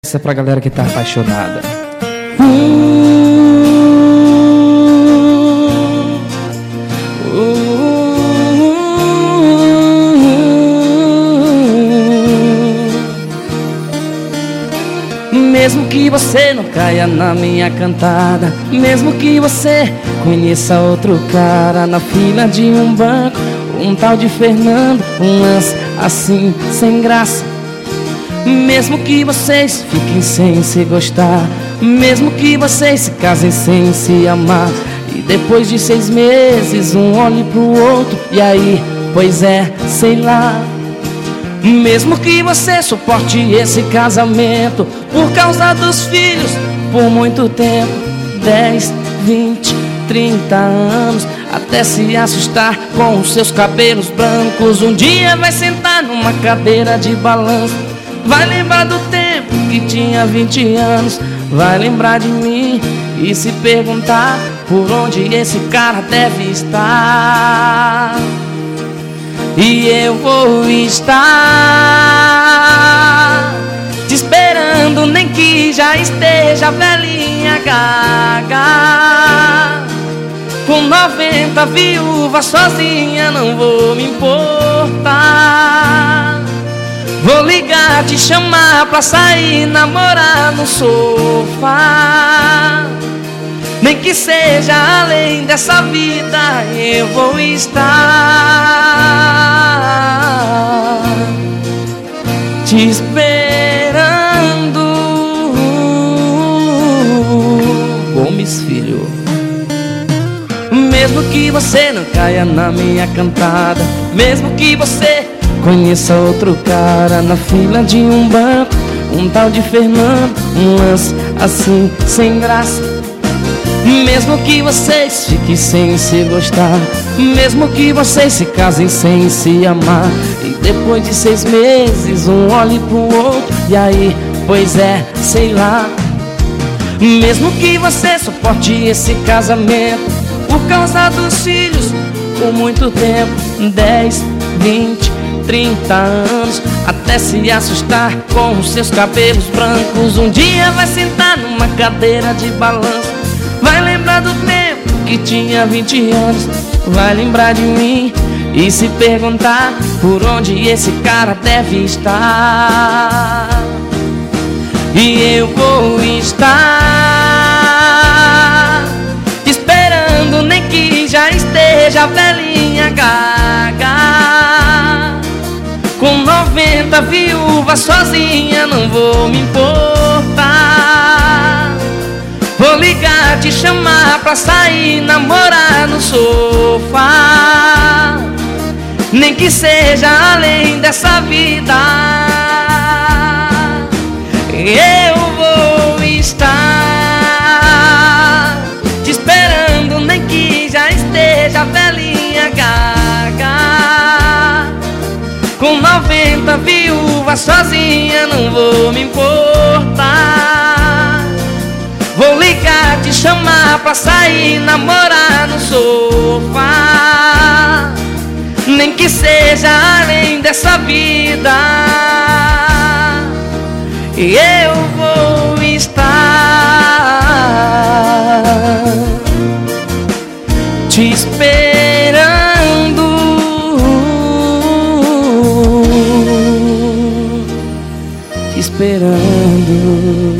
Essa é pra galera que tá apaixonada. Mesmo que você não caia na minha cantada, mesmo que você conheça outro cara na fila de um banco, um tal de Fernando, um lance assim sem graça. Mesmo que vocês fiquem sem se gostar, mesmo que vocês se casem sem se amar, e depois de 6 meses um olhe pro outro, e aí, pois é, sei lá. Mesmo que você suporte esse casamento por causa dos filhos por muito tempo, 10, 20, 30 anos, até se assustar com os seus cabelos brancos, um dia vai sentar numa cadeira de balanço, vai lembrar do tempo que tinha 20 anos, vai lembrar de mim e se perguntar por onde esse cara deve estar. E eu vou estar te esperando, nem que já esteja velhinha gaga, com 90 viúva sozinha, não vou me importar. Vou ligar, te chamar pra sair, namorar no sofá, nem que seja além dessa vida, eu vou estar te esperando. Gomes Filho. Mesmo que você não caia na minha cantada, mesmo que você conheça outro cara na fila de um banco, um tal de Fernando, um lance assim sem graça. Mesmo que vocês fiquem sem se gostar, mesmo que vocês se casem sem se amar, e depois de 6 meses um olhe pro outro, e aí, pois é, sei lá. Mesmo que você suporte esse casamento por causa dos filhos por muito tempo, 10, 20, 30 anos, até se assustar com os seus cabelos brancos, um dia vai sentar numa cadeira de balanço, vai lembrar do tempo que tinha 20 anos, vai lembrar de mim e se perguntar por onde esse cara deve estar. E eu vou estar te esperando, nem que já esteja velhinha gaga, com 90 viúvas sozinha, não vou me importar. Vou ligar, te chamar pra sair, namorar no sofá, nem que seja além dessa vida, eu vou estar te esperando, nem que já esteja velhinha gaga, com 90 viúvas sozinha, não vou me importar. Vou ligar, te chamar pra sair, namorar no sofá, nem que seja além dessa vida, e eu vou estar te esperando, te esperando.